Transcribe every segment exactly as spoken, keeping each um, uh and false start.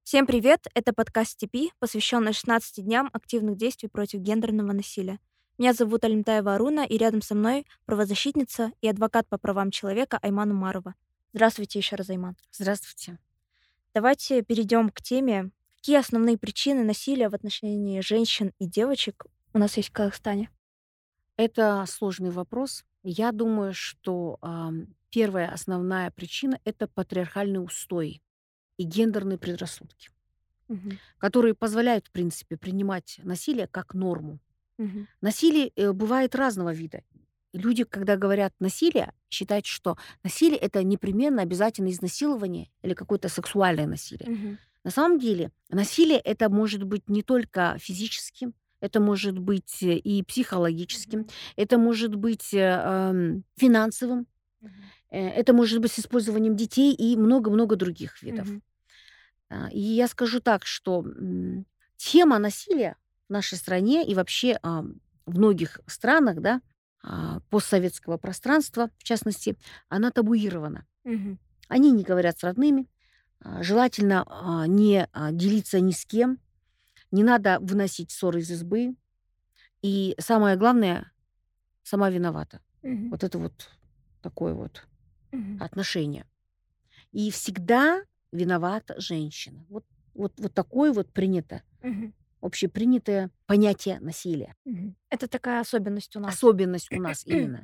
Всем привет! Это подкаст «Степи», посвященный шестнадцати дням активных действий против гендерного насилия. Меня зовут Алимтаева Аруна, и рядом со мной правозащитница и адвокат по правам человека Айман Умарова. Здравствуйте еще раз, Айман. Здравствуйте. Давайте перейдем к теме, какие основные причины насилия в отношении женщин и девочек у нас есть в Казахстане. Это сложный вопрос. Я думаю, что ам, первая основная причина — это патриархальный устой и гендерные предрассудки, Мгм. которые позволяют, в принципе, принимать насилие как норму. Мгм. Насилие э, бывает разного вида. Люди, когда говорят насилие, считают, что насилие — это непременно обязательно изнасилование или какое-то сексуальное насилие. Мгм. На самом деле насилие это может быть не только физическим, это может быть э, и психологическим, Мгм. это может быть э, ам, финансовым, Мгм. э, это может быть с использованием детей и много-много других видов. Мгм. А, И я скажу так, что м, тема насилия в нашей стране и вообще а, в многих странах, да, а, постсоветского пространства, в частности, она табуирована. Мгм. Они не говорят с родными, а, желательно а, не а, делиться ни с кем, не надо выносить ссоры из избы. И самое главное, сама виновата. Мгм. Вот это вот такое вот Мгм. отношение. И всегда виновата женщина. Вот, вот, вот такое вот принято, Мгм. общепринятое понятие насилия. Мгм. Это такая особенность у нас. Особенность у нас именно.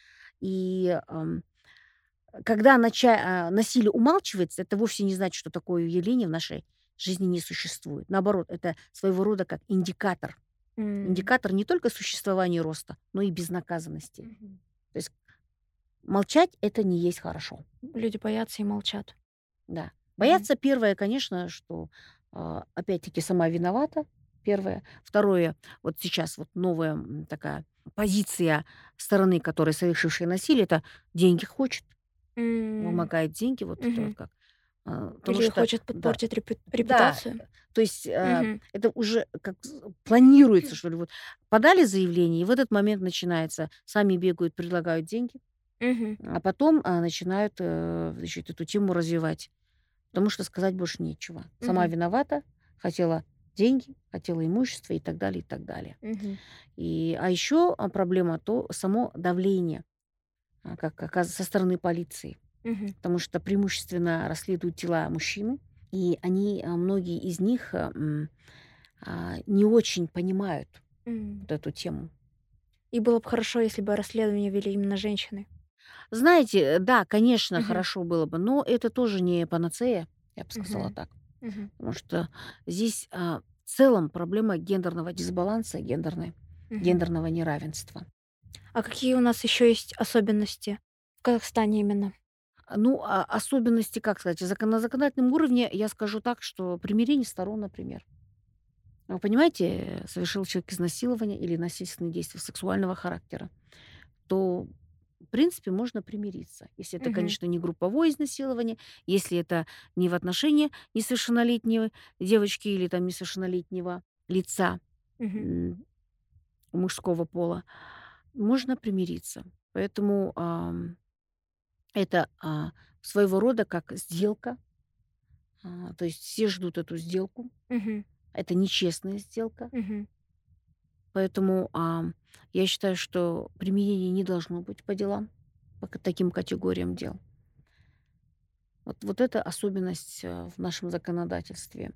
И ам, когда нача- а, насилие умалчивается, это вовсе не значит, что такое явление в нашей жизни не существует. Наоборот, это своего рода как индикатор. М. Индикатор не только существования роста, но и безнаказанности. Мгм. То есть молчать — это не есть хорошо. Люди боятся и молчат. Да. Мгм. Бояться первое, конечно, что а, опять-таки сама виновата. Первое. Второе, вот сейчас вот новая м, такая позиция стороны, которая совершившая насилие, это деньги хочет, М. вымогает деньги, вот это вот Мгм. как. А, Потому Или что, хочет да, подпортить репу да, репутацию. то есть а, Мгм. это уже как з- планируется, что ли. Вот подали заявление, и в этот момент начинается, сами бегают, предлагают деньги, Мгм. а потом а, начинают э, значит, эту тему развивать. Потому что сказать больше нечего. Сама Мгм. виновата, хотела деньги, хотела имущество и так далее, и так далее. Мгм. И, а еще проблема то само давление, а, как оказывается, со стороны полиции. Мгм. Потому что преимущественно расследуют дела мужчины, и они, а, многие из них а, м, а, не очень понимают М. вот эту тему. И было бы хорошо, если бы расследование вели именно женщины. Знаете, э, да, конечно, Мгм. хорошо было бы, но это тоже не панацея, я бы сказала Мгм. так. Мгм. Потому что здесь, а, в целом проблема гендерного дисбаланса, гендерной Мгм. гендерного неравенства. А какие у нас еще есть особенности в Казахстане именно? А, ну, а особенности, как сказать, закон на законодательном уровне я скажу так, что примирение сторон, например. Вы понимаете, э, совершил человек изнасилование или насильственные действия сексуального характера, то, в принципе, можно примириться. Если это, Мгм. конечно, не групповое изнасилование, если это не в отношении несовершеннолетней девочки или там несовершеннолетнего лица, Мгм. м, мужского пола, можно примириться. Поэтому ам, это а, своего рода как сделка. А, то есть все ждут эту сделку. Мгм. Это нечестная сделка. Мгм. Поэтому ам, я считаю, что применение не должно быть по делам, по к- таким категориям дел. Вот, вот это особенность а, в нашем законодательстве.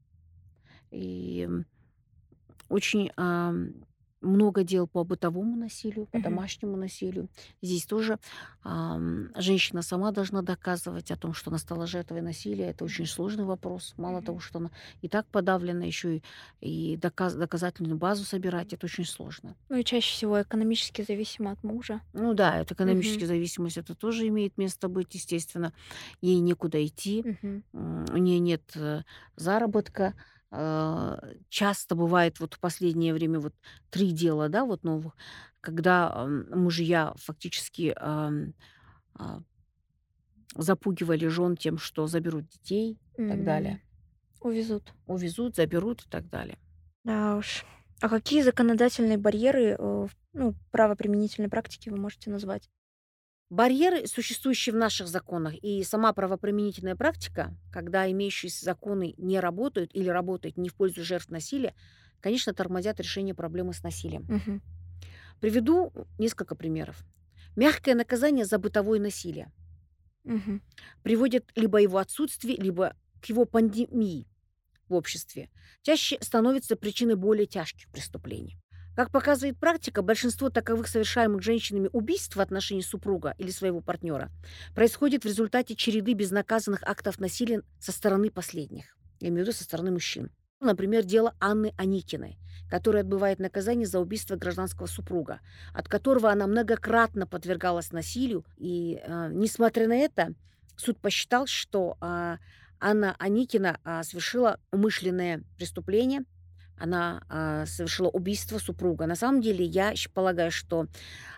И очень ам, много дел по бытовому насилию, по Мгм. домашнему насилию. Здесь тоже ам, женщина сама должна доказывать о том, что она стала жертвой насилия. Это очень сложный вопрос. Мало Мгм. того, что она и так подавлена, еще и, и доказ- доказательную базу собирать, это очень сложно. Ну и чаще всего экономически зависимо от мужа. Ну да, это Мгм. экономическая зависимость, это тоже имеет место быть, естественно. Ей некуда идти, Мгм. м, у нее нет э, заработка. А, Часто бывает вот в последнее время вот три дела, да, вот новых, когда ам, мужья фактически ам, а, запугивали жен тем, что заберут детей и так далее. М. Увезут. Увезут, заберут и так далее. Да уж. А какие законодательные барьеры, э, в ну, правоприменительной практики вы можете назвать? Барьеры, существующие в наших законах, и сама правоприменительная практика, когда имеющиеся законы не работают или работают не в пользу жертв насилия, конечно, тормозят решение проблемы с насилием. Мгм. Приведу несколько примеров. Мягкое наказание за бытовое насилие Мгм. приводит либо его отсутствие, либо к его пандемии в обществе. Чаще становится причиной более тяжких преступлений. Как показывает практика, большинство таковых совершаемых женщинами убийств в отношении супруга или своего партнера происходит в результате череды безнаказанных актов насилия со стороны последних. Я имею в виду со стороны мужчин. Например, дело Анны Аникиной, которая отбывает наказание за убийство гражданского супруга, от которого она многократно подвергалась насилию. И, э, несмотря на это, суд посчитал, что а, Анна Аникина а, совершила умышленное преступление, она а, совершила убийство супруга. На самом деле, я щ- полагаю, что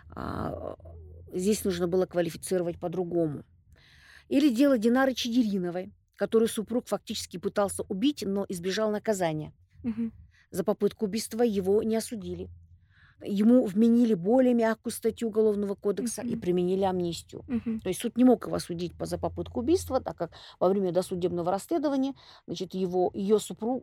а, здесь нужно было квалифицировать по-другому. Или дело Динары Чигириновой, которую супруг фактически пытался убить, но избежал наказания. Мгм. За попытку убийства его не осудили. Ему вменили более мягкую статью Уголовного кодекса и Мгм. применили амнистию. Мгм. То есть суд не мог его осудить по- за попытку убийства, так как во время досудебного расследования, значит, его, ее, супруг,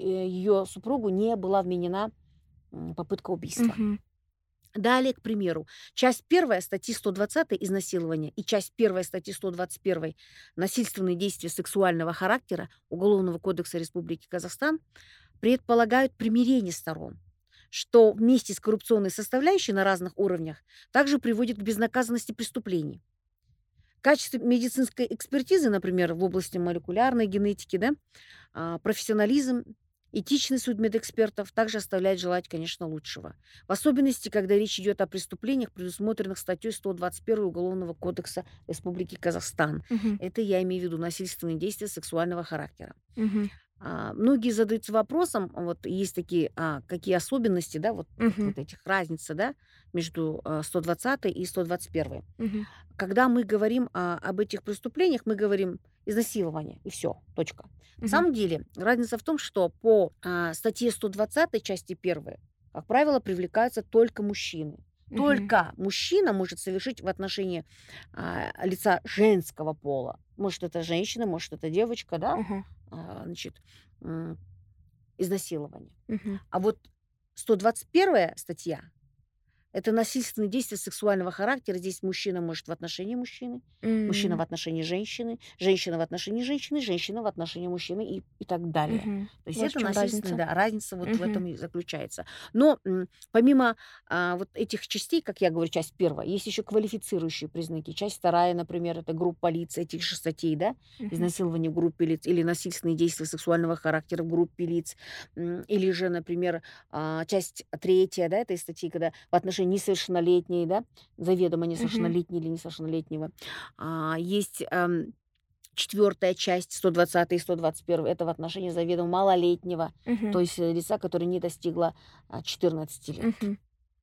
ее супругу не была вменена м, попытка убийства. Мгм. Далее, к примеру, часть первая статьи сто двадцать изнасилование и часть первая статьи сто двадцать один насильственные действия сексуального характера Уголовного кодекса Республики Казахстан предполагают примирение сторон, что вместе с коррупционной составляющей на разных уровнях также приводит к безнаказанности преступлений. В качестве медицинской экспертизы, например, в области молекулярной генетики, да, а, профессионализм, этичный судмедэкспертов также оставляет желать, конечно, лучшего. В особенности, когда речь идет о преступлениях, предусмотренных статьей сто двадцать один Уголовного кодекса Республики Казахстан. Мгм. Это я имею в виду насильственные действия сексуального характера. Мгм. А, многие задаются вопросом, вот есть такие, а, какие особенности, да, вот, вот, Мгм. вот этих разница, да, между а, сто двадцать и сто двадцать один. Мгм. Когда мы говорим а, об этих преступлениях, мы говорим изнасилование, и все, точка. На Мгм. самом деле разница в том, что по а, статье сто двадцать части первой, как правило, привлекаются только мужчины. Мгм. Только мужчина может совершить в отношении а, лица женского пола. Может, это женщина, может, это девочка, да, Ага. а, значит, м, изнасилование. Мгм. А вот сто двадцать первая статья — это насильственные действия сексуального характера. Здесь мужчина может в отношении мужчины, мужчина в М. отношении женщины, женщина в отношении женщины, женщина в отношении мужчины и, и так далее. Мгм. То есть Вот в это чем насильственная, разница. да, разница вот в Мгм. этом и заключается. Но м, помимо а, вот этих частей, как я говорю, часть первая, есть еще квалифицирующие признаки. Часть вторая, например, это группа лиц этих же статей, да, Мгм. изнасилование в группе лиц или насильственные действия сексуального характера в группе лиц, м, или же, например, а, часть третья, да, этой статьи, когда в отношении несовершеннолетней, да, заведомо Мгм. несовершеннолетней или несовершеннолетнего. А, есть ам, четвертая часть, сто двадцать и сто двадцать один, это в отношении заведомо малолетнего, Мгм. то есть э, лица, которое не достигло а, четырнадцати лет. Мгм.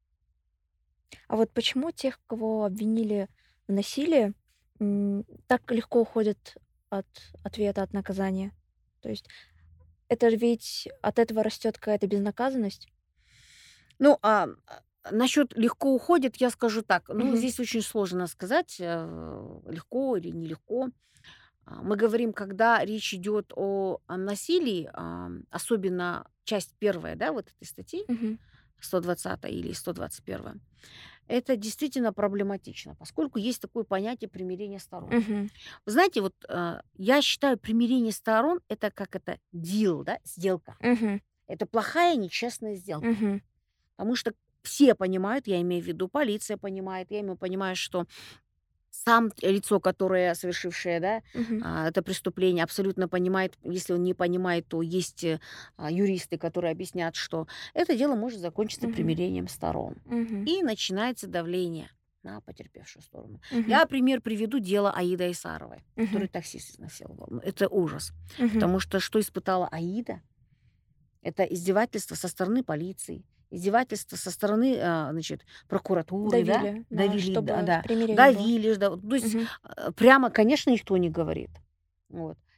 А вот почему тех, кого обвинили в насилии, м, так легко уходят от ответа, от наказания? То есть это ж ведь от этого растет какая-то безнаказанность? Ну, а, а, насчет легко уходит, я скажу так. Ну, Мгм. здесь очень сложно сказать, э, легко или нелегко. А, Мы говорим, когда речь идет о, о насилии, а, особенно часть первая, да, вот этой статьи, Мгм. сто двадцать или сто двадцать один, это действительно проблематично, поскольку есть такое понятие примирения сторон. Мгм. Вы знаете, вот а, я считаю, примирение сторон — это как это дил, да, сделка. Мгм. Это плохая, нечестная сделка. Мгм. Потому что все понимают, я имею в виду, полиция понимает, я имею понимаю, что сам лицо, которое совершившее, да, Мгм. а, это преступление, абсолютно понимает. Если он не понимает, то есть э, а, юристы, которые объяснят, что это дело может закончиться Мгм. примирением сторон. Мгм. И начинается давление на потерпевшую сторону. Мгм. Я пример приведу дело Аиды Айсаровой, Мгм. который таксист изнасиловал. Ну, это ужас. Мгм. Потому что что испытала Аида? Это издевательство со стороны полиции, издевательство со стороны, а, значит, прокуратуры, да, Давили, да, давили, да, чтобы да, примирение было. давили, ж, да. Вот, то есть Мгм. а, прямо, конечно, никто не говорит. Вот.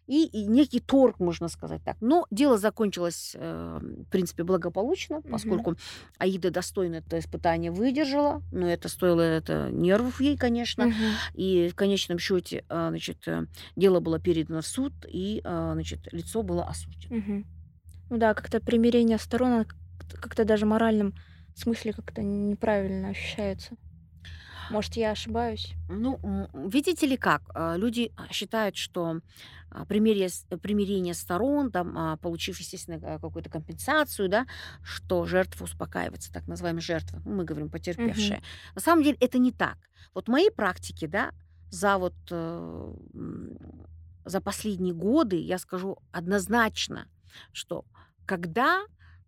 и, и некий торг, можно сказать так. Но дело закончилось, э, в принципе, благополучно, Мгм. поскольку Аида достойно это испытание выдержала, но это стоило это нервов ей, конечно. Мгм. И в конечном счете, а, значит, э, дело было передано в суд, и, а, значит, лицо было осуждено. Мгм. Ну да, как-то примирение сторон, оно как-то как-то даже в моральном смысле как-то неправильно ощущается. Может, я ошибаюсь? Ну, м, видите ли как, а, люди а, считают, что а, примирие с- примирение сторон, там, а, получив, естественно, а, какую-то компенсацию, да, что жертва успокаивается, так называемая жертва, ну, мы говорим Мгм. потерпевшая. На самом деле это не так. Вот в моей практике, да, за вот э, м, за последние годы я скажу однозначно, что когда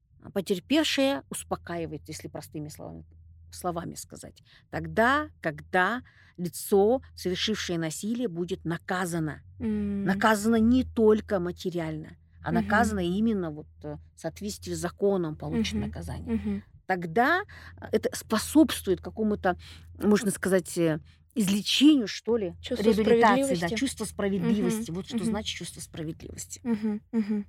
потерпевшая успокаивает, если простыми словами, словами сказать. Тогда, когда лицо, совершившее насилие, будет наказано. М. Наказано не только материально, а Мгм. наказано именно вот э, в соответствии с законом получит Мгм. наказание. Мгм. Тогда э, это способствует какому-то, можно сказать, э, излечению, что ли, Чувство реабилитации, да, справедливости. чувство Мгм. справедливости. Вот что Мгм. значит чувство справедливости. Мгм. Мгм.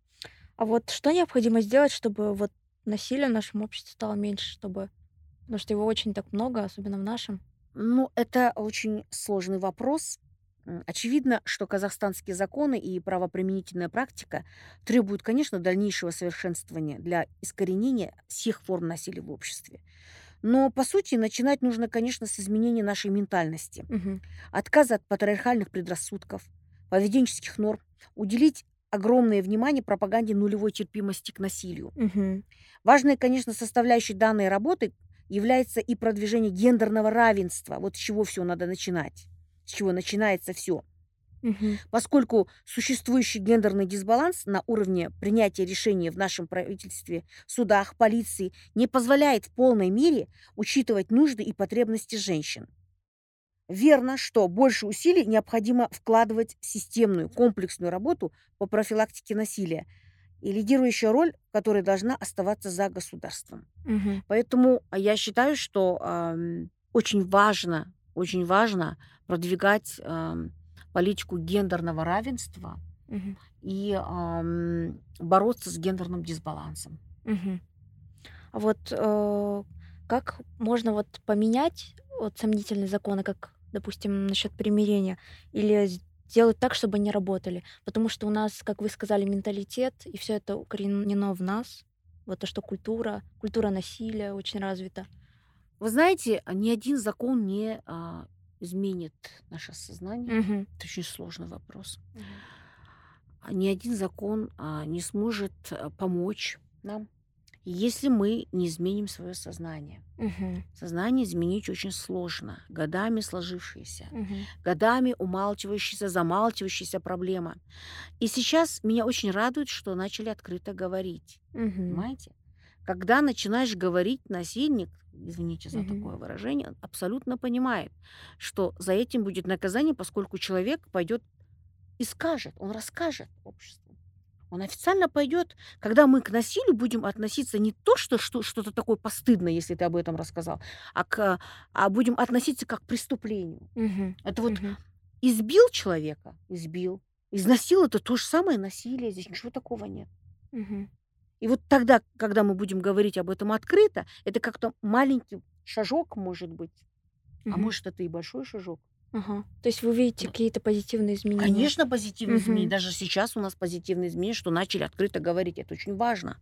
А вот что необходимо сделать, чтобы вот насилие в нашем обществе стало меньше, чтобы потому что его очень так много, особенно в нашем. Ну, это очень сложный вопрос. М, Очевидно, что казахстанские законы и правоприменительная практика требуют, конечно, дальнейшего совершенствования для искоренения всех форм насилия в обществе. Но, по сути, начинать нужно, конечно, с изменения нашей ментальности, Мгм. отказа от патриархальных предрассудков, поведенческих норм, уделить огромное внимание пропаганде нулевой терпимости к насилию. Мгм. Важной, конечно, составляющей данной работы является и продвижение гендерного равенства. Вот с чего все надо начинать, с чего начинается все. Мгм. Поскольку существующий гендерный дисбаланс на уровне принятия решений в нашем правительстве, судах, полиции не позволяет в полной мере учитывать нужды и потребности женщин. Верно, что больше усилий необходимо вкладывать в системную комплексную работу по профилактике насилия и лидирующая роль, которая должна оставаться за государством. Мгм. Поэтому, а, я считаю, что, ам, очень важно очень важно продвигать, ам, политику гендерного равенства Мгм. и, ам, бороться с гендерным дисбалансом. Мгм. А вот, э, как можно вот поменять вот сомнительные законы, как, допустим, насчет примирения, или сделать так, чтобы они работали? Потому что у нас, как вы сказали, менталитет, и все это укоренено в нас. Вот то, что культура, культура насилия очень развита. Вы знаете, а, ни один закон не, а, изменит наше сознание. Мгм. Это очень сложный вопрос. Мгм. А, ни один закон, а, не сможет, а, помочь нам, если мы не изменим свое сознание. Мгм. Сознание изменить очень сложно, годами сложившееся, Мгм. годами умалчивающаяся, замалчивающаяся проблема. И сейчас меня очень радует, что начали открыто говорить. Мгм. Понимаете? Когда начинаешь говорить, насильник, извините за Мгм. такое выражение, абсолютно понимает, что за этим будет наказание, поскольку человек пойдет и скажет, он расскажет обществу. Он официально пойдет, когда мы к насилию будем относиться не то, что, что что-то такое постыдное, если ты об этом рассказал, а, к, а будем относиться как к преступлению. Мгм. Это вот Мгм. избил человека, избил. Изнасиловал — это то же самое насилие, здесь ничего такого нет. Мгм. И вот тогда, когда мы будем говорить об этом открыто, это как-то маленький шажок, может быть, а Мгм. может, это и большой шажок. Ага. То есть вы видите Ну, какие-то позитивные изменения? конечно, позитивные изменения. Мгм. Даже сейчас у нас позитивные изменения, что начали открыто говорить. Это очень важно.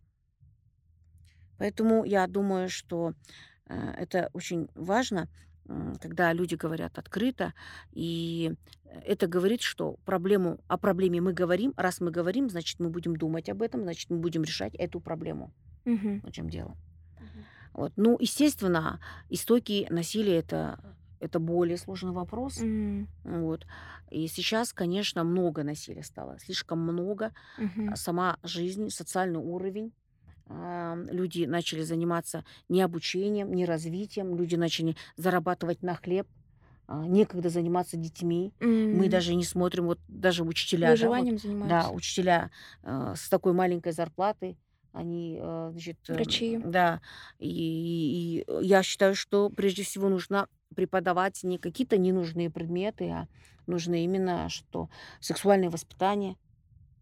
Поэтому я думаю, что, э, это очень важно, м, когда люди говорят открыто. И, э, это говорит, что проблему о проблеме мы говорим. Раз мы говорим, значит, мы будем думать об этом, значит, мы будем решать эту проблему. Мгм. Вот в чём дело. Мгм. Вот. Ну, естественно, истоки насилия — это это более сложный вопрос. М. Вот. И сейчас, конечно, много насилия стало, слишком много. А Мгм. сама жизнь, социальный уровень. Ам, люди начали заниматься не обучением, не развитием, люди начали зарабатывать на хлеб, а, некогда заниматься детьми. Мы М. даже не смотрим, вот даже учителя, да, вот, Выживанием да, занимаются. учителя, э, с такой маленькой зарплатой, они, э, значит, эм, Врачи. да, и и и я считаю, что прежде всего нужно преподавать не какие-то ненужные предметы, а нужно именно что сексуальное воспитание.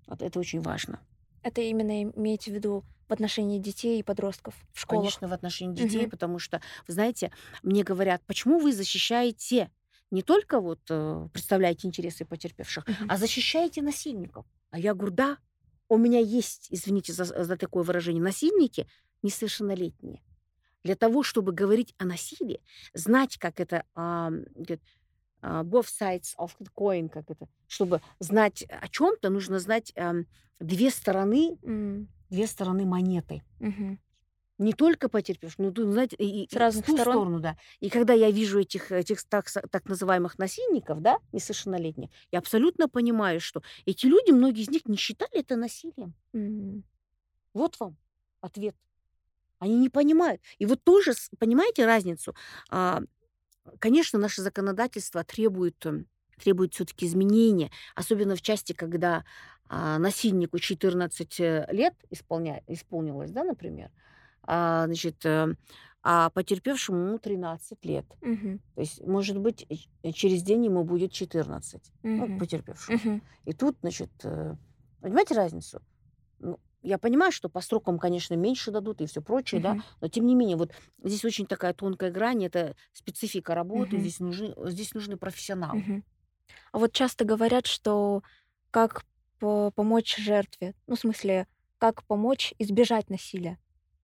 Вот это очень важно. Это именно имеете в виду в отношении детей и подростков в школах? Конечно, в отношении детей, Мгм. потому что, вы знаете, мне говорят, почему вы защищаете не только вот э, представляете интересы потерпевших, Мгм. а защищаете насильников. А я говорю, да, у меня есть, извините за, за такое выражение, насильники несовершеннолетние. Для того, чтобы говорить о насилии, знать, как это, а, говорят, а, both sides of the coin, как это, чтобы знать о чем-то, нужно знать ам, две стороны, М, две стороны монеты. мгм. Не только потерпевших, но, тут, знаете, и, С и- и разных ту сторон? сторону, да. И когда я вижу этих, этих так, с- так называемых насильников, да, несовершеннолетних, я абсолютно понимаю, что эти люди, многие из них не считали это насилием. М, Вот вам ответ. Они не понимают. И вот тоже, с- понимаете разницу? А, Конечно, наше законодательство требует, м, требует все-таки изменения, особенно в части, когда а, насильнику четырнадцать э, лет исполня- исполнилось, да, например, а, значит, э, а потерпевшему ему тринадцать лет. мгм, То есть, может быть, ч- э, через день ему будет четырнадцать, ну, мгм, потерпевшему. мгм, И тут, значит, э, понимаете разницу? Ну, я понимаю, что по срокам, конечно, меньше дадут и все прочее, да, мгм, но тем не менее, вот здесь очень такая тонкая грань, это специфика работы, мгм, здесь нужны, здесь нужны профессионалы. мгм. А вот часто говорят, что как по- помочь жертве, ну, в смысле, как помочь избежать насилия.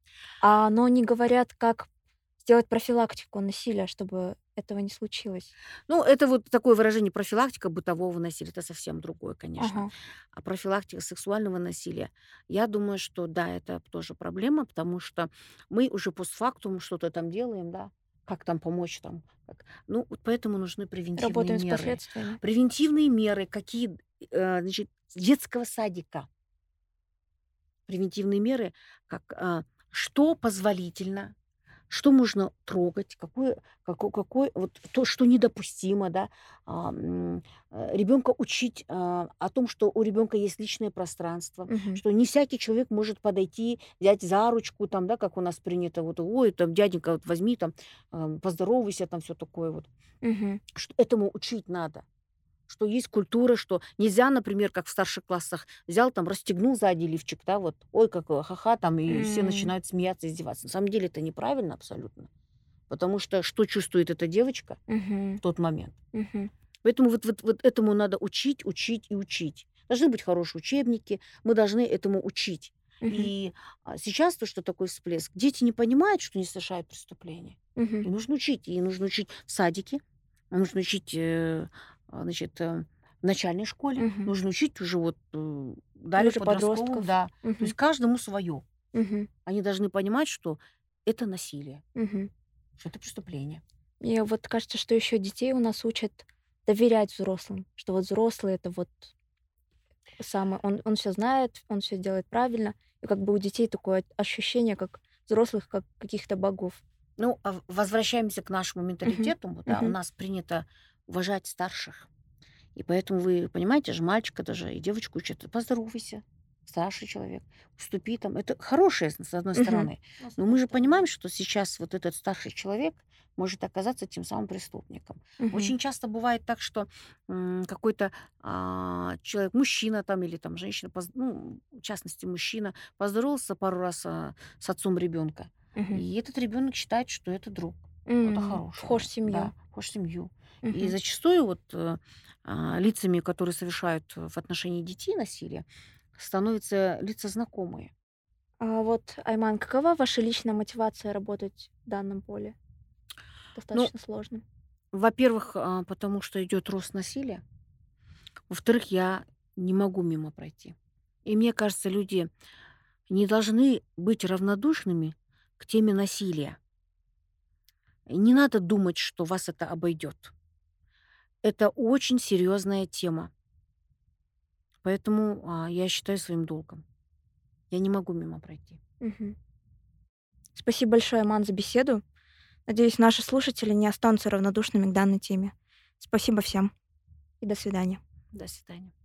А, но не говорят, как сделать профилактику насилия, чтобы этого не случилось. Ну, это вот такое выражение профилактика бытового насилия, это совсем другое, конечно. Ага. А профилактика сексуального насилия, я думаю, что да, это тоже проблема, потому что мы уже постфактум что-то там делаем, да, как там помочь там. Как. Ну, вот поэтому нужны превентивные Работаем с меры. последствиями. Превентивные меры, какие, э, значит, с детского садика. Превентивные меры, как, а, что позволительно, что можно трогать, какое, какой, какой вот то, что недопустимо, да, а, м, э, ребенка учить а, о том, что у ребенка есть личное пространство, Мгм. что не всякий человек может подойти, взять за ручку, там, да, как у нас принято, вот, ой, там, дяденька, вот возьми, там, а, поздоровайся, там, все такое вот. Мгм. Что этому учить надо. Что есть культура, что нельзя, например, как в старших классах, взял там, расстегнул сзади лифчик, да, вот, ой, как э, ха-ха, там, и все М. начинают смеяться, издеваться. На самом деле это неправильно абсолютно. Потому что что чувствует эта девочка Мгм. в тот момент? Мгм. Поэтому вот, вот, вот этому надо учить, учить и учить. Должны быть хорошие учебники, мы должны этому учить. Мгм. И а, сейчас то, что такой всплеск, дети не понимают, что не совершают преступления. Мгм. И нужно учить. И нужно учить в садике, нужно учить э, а, значит, э, в начальной школе, Мгм. нужно учить уже вот э, И далее в уже подростковом, подростков. да. То есть Мгм. каждому свое. Мгм. Они должны понимать, что это насилие, Мгм. что это преступление. Мне вот кажется, что еще детей у нас учат доверять взрослым, что вот взрослый это вот самый, он, он все знает, он все делает правильно, и как бы у детей такое ощущение, как взрослых, как каких-то богов. Ну, а в возвращаемся к нашему Мгм. менталитету. Вот, да, у Мгм. нас принято уважать старших. И поэтому вы понимаете же, мальчика даже и девочку учат: поздоровайся, старший человек, уступи там. Это хорошее, с с одной Мгм. стороны. Ну, с Но мы одной же стороны, понимаем, да. что сейчас вот этот старший человек может оказаться тем самым преступником. Мгм. Очень часто бывает так, что м, какой-то а, человек, мужчина там или там женщина, поз- ну, в частности мужчина, поздоровался пару раз а, с отцом ребенка. Мгм. И этот ребенок считает, что это друг. Это М, хороший вхож в друг, семью. да, вхож в семью. И Мгм. зачастую вот э, а, лицами, которые совершают в отношении детей насилие, становятся лица знакомые. А вот, Айман, какова ваша личная мотивация работать в данном поле? Ну, Достаточно сложно. во-первых, а, потому что идет рост насилия. Во-вторых, я не могу мимо пройти. И мне кажется, люди не должны быть равнодушными к теме насилия. Не надо думать, что вас это обойдет. Это очень серьезная тема. Поэтому а, я считаю своим долгом. Я не могу мимо пройти. Мгм. Спасибо большое, Айман, за беседу. Надеюсь, наши слушатели не останутся равнодушными к данной теме. Спасибо всем и до свидания. До свидания.